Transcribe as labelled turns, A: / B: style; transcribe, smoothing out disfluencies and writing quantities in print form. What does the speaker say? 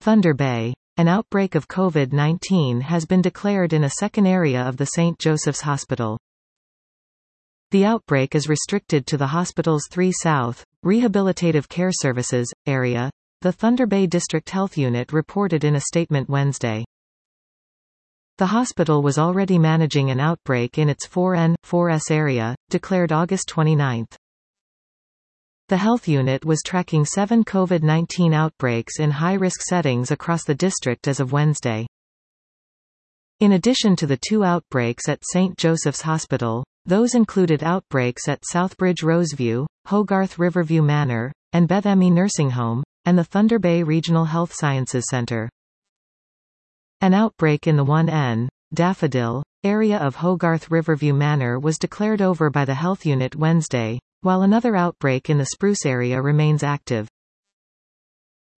A: Thunder Bay. An outbreak of COVID-19 has been declared in a second area of the St. Joseph's Hospital. The outbreak is restricted to the hospital's 3 South, Rehabilitative Care Services, area, the Thunder Bay District Health Unit reported in a statement Wednesday. The hospital was already managing an outbreak in its 4N, 4S area, declared August 29. The health unit was tracking 7 COVID-19 outbreaks in high-risk settings across the district as of Wednesday. In addition to the 2 outbreaks at St. Joseph's Hospital, those included outbreaks at Southbridge Roseview, Hogarth Riverview Manor, and Bethany Nursing Home, and the Thunder Bay Regional Health Sciences Center. An outbreak in the 1N, Daffodil, area of Hogarth Riverview Manor was declared over by the health unit Wednesday, while another outbreak in the Spruce area remains active.